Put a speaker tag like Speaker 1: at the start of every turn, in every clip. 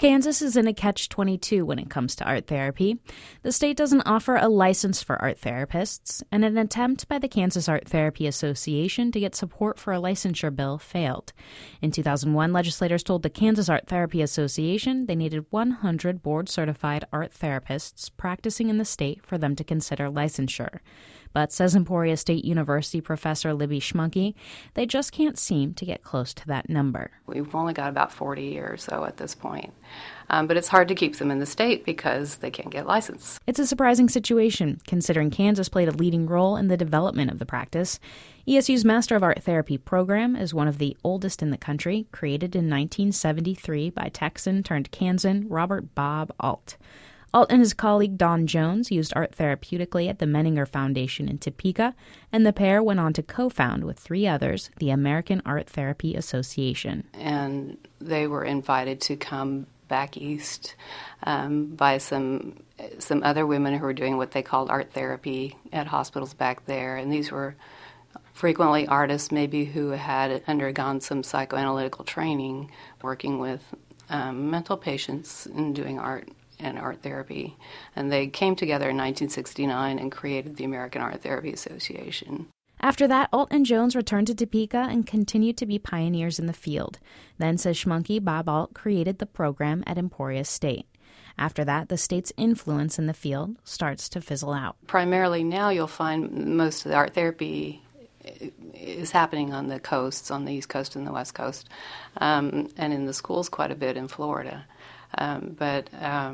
Speaker 1: Kansas is in a catch-22 when it comes to art therapy. The state doesn't offer a license for art therapists, and an attempt by the Kansas Art Therapy Association to get support for a licensure bill failed. In 2001, legislators told the Kansas Art Therapy Association they needed 100 board-certified art therapists practicing in the state for them to consider licensure. But, says Emporia State University professor Libby Schmunke, they just can't seem to get close to that number.
Speaker 2: We've only got about 40 or so at this point. But it's hard to keep them in the state because they can't get licensed.
Speaker 1: It's a surprising situation, considering Kansas played a leading role in the development of the practice. ESU's Master of Art Therapy program is one of the oldest in the country, created in 1973 by Texan-turned-Kansan Robert Bob Alt. Alt and his colleague Don Jones used art therapeutically at the Menninger Foundation in Topeka, and the pair went on to co-found with 3 others the American Art Therapy Association.
Speaker 2: And they were invited to come back east by some other women who were doing what they called art therapy at hospitals back there. And these were frequently artists maybe who had undergone some psychoanalytical training, working with mental patients and doing art and art therapy. And they came together in 1969 and created the American Art Therapy Association.
Speaker 1: After that, Alt and Jones returned to Topeka and continued to be pioneers in the field. Then, says Schmunke, Bob Alt created the program at Emporia State. After that, the state's influence in the field starts to fizzle out.
Speaker 2: Primarily now you'll find most of the art therapy is happening on the coasts, on the East Coast and the West Coast, and in the schools quite a bit in Florida. But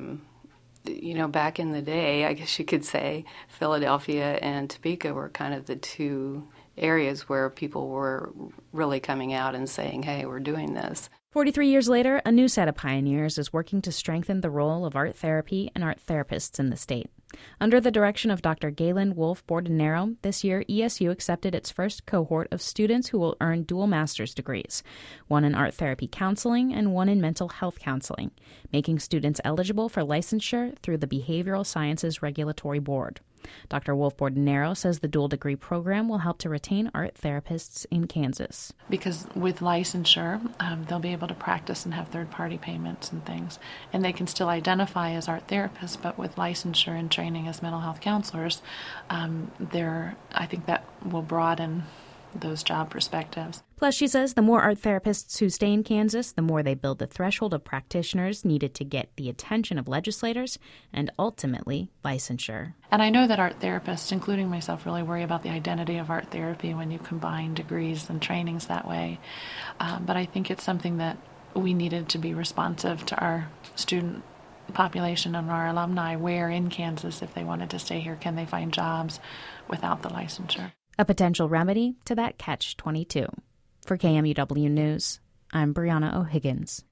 Speaker 2: back in the day, I guess you could say Philadelphia and Topeka were kind of the 2 areas where people were really coming out and saying, hey, we're doing this.
Speaker 1: 43 years later, a new set of pioneers is working to strengthen the role of art therapy and art therapists in the state. Under the direction of Dr. Galen Wolf Bordenero, this year ESU accepted its first cohort of students who will earn dual master's degrees, one in art therapy counseling and one in mental health counseling, making students eligible for licensure through the Behavioral Sciences Regulatory Board. Dr. Wolf Bordenero says the dual degree program will help to retain art therapists in Kansas.
Speaker 3: Because with licensure, they'll be able to practice and have third-party payments and things. And they can still identify as art therapists, but with licensure and training as mental health counselors, I think that will broaden those job perspectives.
Speaker 1: Plus, she says the more art therapists who stay in Kansas, the more they build the threshold of practitioners needed to get the attention of legislators and ultimately licensure.
Speaker 3: And I know that art therapists, including myself, really worry about the identity of art therapy when you combine degrees and trainings that way. But I think it's something that we needed to be responsive to our student population and our alumni. Where in Kansas, if they wanted to stay here, can they find jobs without the licensure?
Speaker 1: A potential remedy to that catch-22. For KMUW News, I'm Brianna O'Higgins.